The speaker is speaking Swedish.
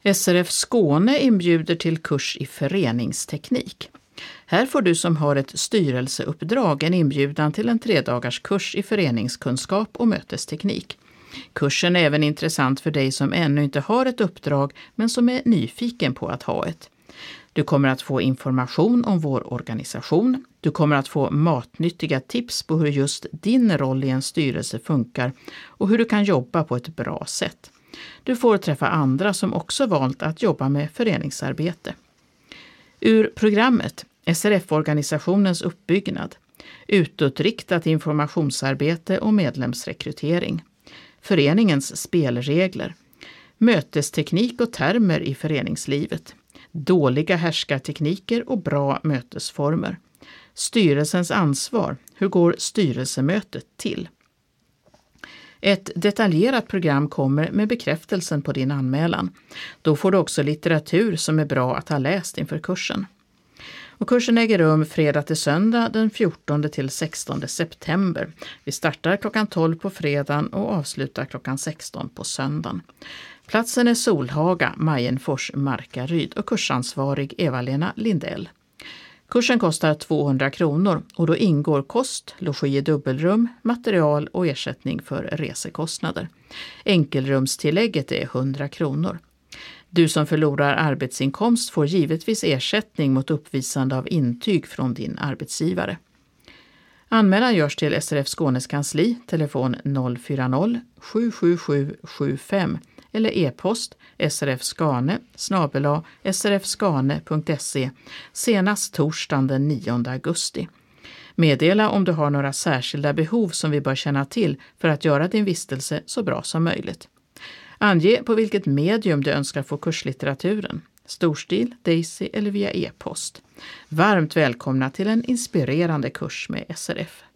SRF Skåne inbjuder till kurs i föreningsteknik. Här får du som har ett styrelseuppdrag en inbjudan till en 3-dagars kurs i föreningskunskap och mötesteknik. Kursen är även intressant för dig som ännu inte har ett uppdrag men som är nyfiken på att ha ett. Du kommer att få information om vår organisation. Du kommer att få matnyttiga tips på hur just din roll i en styrelse funkar och hur du kan jobba på ett bra sätt. Du får träffa andra som också valt att jobba med föreningsarbete. Ur programmet SRF-organisationens uppbyggnad, utåtriktat informationsarbete och medlemsrekrytering, föreningens spelregler, mötesteknik och termer i föreningslivet, dåliga härskartekniker och bra mötesformer, styrelsens ansvar, hur går styrelsemötet till? Ett detaljerat program kommer med bekräftelsen på din anmälan. Då får du också litteratur som är bra att ha läst inför kursen. Och kursen äger rum fredag till söndag den 14 till 16 september. Vi startar klockan 12 på fredagen och avslutar klockan 16 på söndagen. Platsen är Solhaga, Majenfors, Markaryd och kursansvarig Eva-Lena Lindell. Kursen kostar 200 kronor och då ingår kost, logi i dubbelrum, material och ersättning för resekostnader. Enkelrumstillägget är 100 kronor. Du som förlorar arbetsinkomst får givetvis ersättning mot uppvisande av intyg från din arbetsgivare. Anmälan görs till SRF Skånes kansli, telefon 040-77775 eller e-post srfskane@srfskane.se senast torsdagen den 9 augusti. Meddela om du har några särskilda behov som vi bör känna till för att göra din vistelse så bra som möjligt. Ange på vilket medium du önskar få kurslitteraturen, storstil, Daisy eller via e-post. Varmt välkomna till en inspirerande kurs med SRF.